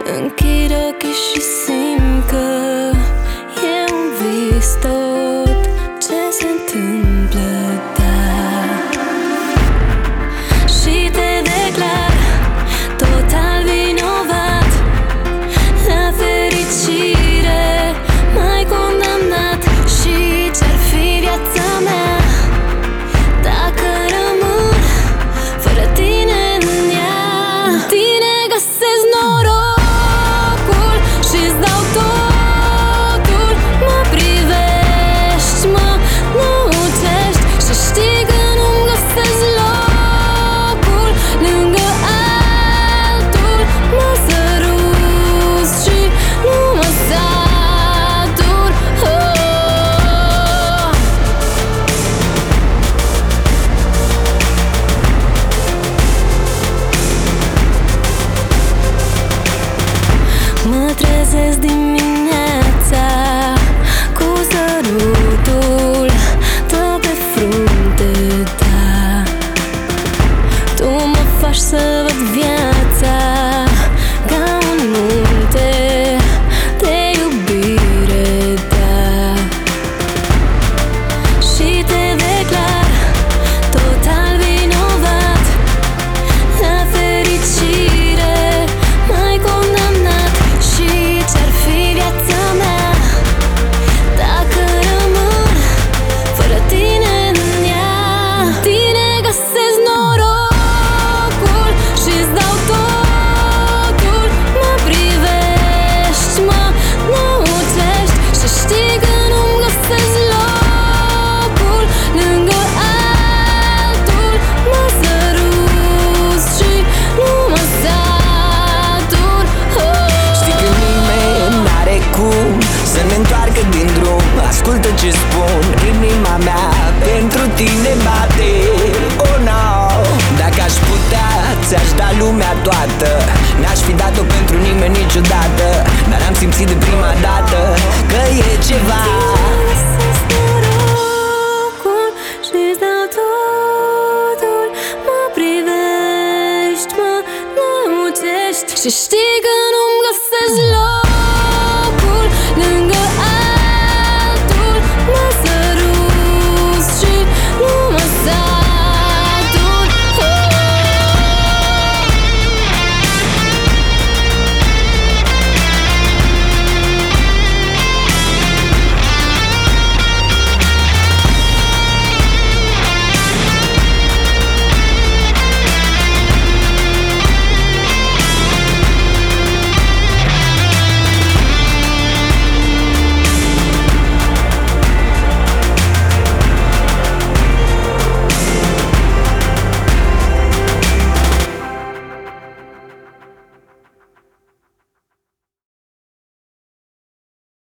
Închid ochii și simt că e un vis tot ce se întâmplă, da. Și te declar total vinovat. La fericire m-ai condamnat. Și ce-ar fi viața mea dacă rămân fără tine în ea? Tine găsesc norocul și-ți dau totul. Mă privești, mă năucești și știi că nu-mi găsesc locul lângă altul. Mă săruți și nu mă satur, Mă trezesc dimineața cu sărutul tău pe frunte, da. Tu mă faci să văd viața ca un munte de iubire, da. Și te declar total vinovat. La fericire m-ai condamnat. Și ce-ar fi viața mea dacă rămân fără tine în ea? Tine găsesc norocul și-ți dau totul. Mă privești, mă năucești și știi că nu-mi găsesc locul lângă altul. Mă săruți și nu mă satur, Știi că nimeni n-are cum să ne întoarcă din drum. Ascultă ce spun, inima mea pentru tine bate. Oh no, dacă aș putea, ți-aș da lumea toată. N-aș fi dat-o pentru nimeni niciodată, dar am simțit de prima dată că e ceva. găsesc norocul și-ți dau totul. Mă privești, mă năucești și știi că nu-mi găsesc loc